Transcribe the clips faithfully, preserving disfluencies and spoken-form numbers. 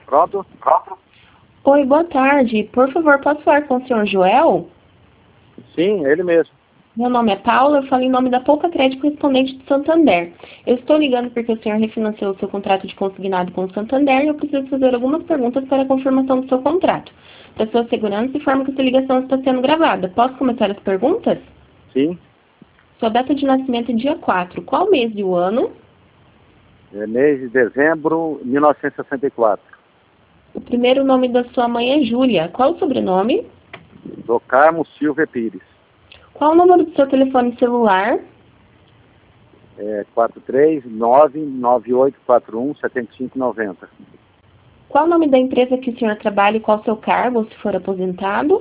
Pronto? Pronto? Oi, boa tarde. Por favor, posso falar com o senhor Joel? Sim, ele mesmo. Meu nome é Paula, eu falo em nome da Poupa Crédito Correspondente de Santander. Eu estou ligando porque o senhor refinanciou o seu contrato de consignado com o Santander e eu preciso fazer algumas perguntas para a confirmação do seu contrato. Para sua segurança, informo que essa ligação está sendo gravada. Posso começar as perguntas? Sim. Sua data de nascimento é dia quatro. Qual mês e o ano? É mês de dezembro de mil novecentos e sessenta e quatro. O primeiro nome da sua mãe é Júlia. Qual o sobrenome? Do Carmo Silva Pires. Qual o número do seu telefone celular? É quatro três nove nove oito quatro um sete cinco nove zero. Qual o nome da empresa que o senhor trabalha e qual o seu cargo, ou se for aposentado?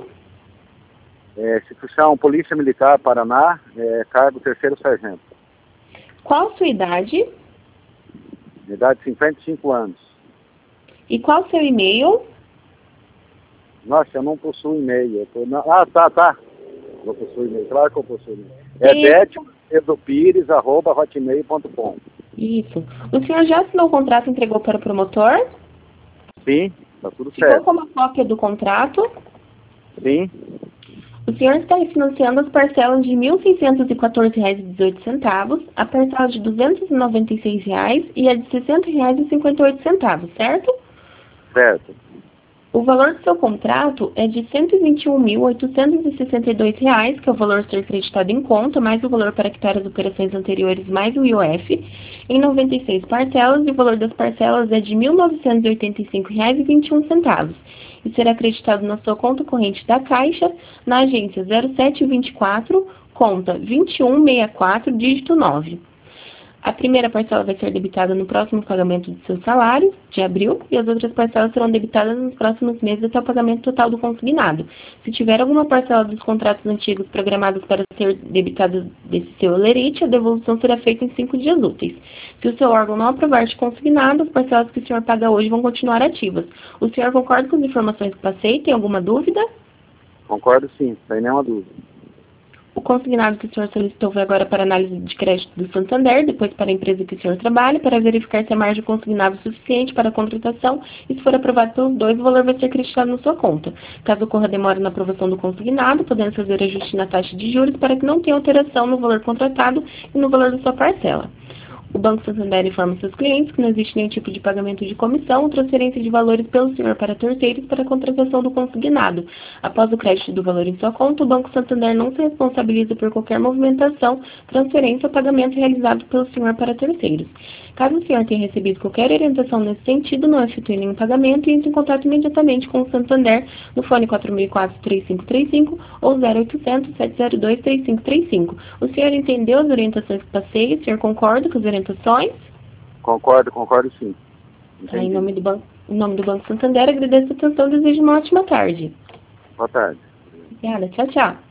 É, instituição Polícia Militar Paraná, é, cargo terceiro sargento. Qual a sua idade? Idade de cinquenta e cinco anos. E qual o seu e-mail? Nossa, eu não possuo e-mail. Eu tô... não... Ah, tá, tá. Eu possuo e-mail. Claro que eu possuo e-mail. É Sim. Décio Edopires, arroba hotmail ponto com. Isso. O senhor já assinou o contrato e entregou para o promotor? Sim, tá tudo Ficou certo. com uma cópia do contrato? Sim, O senhor está refinanciando as parcelas de mil seiscentos e quatorze reais e dezoito centavos, a parcela de duzentos e noventa e seis reais e a de sessenta reais e cinquenta e oito centavos, certo? certo. O valor do seu contrato é de cento e vinte e um mil, oitocentos e sessenta e dois reais, que é o valor a ser creditado em conta, mais o valor para quitar as operações anteriores, mais o I O F, em noventa e seis parcelas, e o valor das parcelas é de mil novecentos e oitenta e cinco reais e vinte e um centavos, e será acreditado na sua conta corrente da Caixa, na agência zero sete vinte e quatro, conta vinte e um sessenta e quatro, dígito nove. A primeira parcela vai ser debitada no próximo pagamento do seu salário, de abril, e as outras parcelas serão debitadas nos próximos meses até o pagamento total do consignado. Se tiver alguma parcela dos contratos antigos programados para ser debitada desse seu holerite, a devolução será feita em cinco dias úteis. Se o seu órgão não aprovar este consignado, as parcelas que o senhor paga hoje vão continuar ativas. O senhor concorda com as informações que passei? Tem alguma dúvida? Concordo sim, sem nenhuma dúvida. O consignado que o senhor solicitou foi agora para análise de crédito do Santander, depois para a empresa que o senhor trabalha, para verificar se a margem consignado é suficiente para a contratação e, se for aprovado pelos dois, o valor vai ser acreditado na sua conta. Caso ocorra demora na aprovação do consignado, podemos fazer ajuste na taxa de juros para que não tenha alteração no valor contratado e no valor da sua parcela. O Banco Santander informa seus clientes que não existe nenhum tipo de pagamento de comissão ou transferência de valores pelo senhor para terceiros para a contratação do consignado. Após o crédito do valor em sua conta, o Banco Santander não se responsabiliza por qualquer movimentação, transferência ou pagamento realizado pelo senhor para terceiros. Caso o senhor tenha recebido qualquer orientação nesse sentido, não efetue nenhum pagamento e entre em contato imediatamente com o Santander no fone quatro mil e quatro, três cinco três cinco ou zero oitocentos, sete zero dois, três cinco três cinco. O senhor entendeu as orientações que passei? O senhor concorda com as orientações? Concordo, concordo sim. Tá, em nome do Banco, em nome do Banco Santander, agradeço a atenção e desejo uma ótima tarde. Boa tarde. Obrigada, tchau, tchau.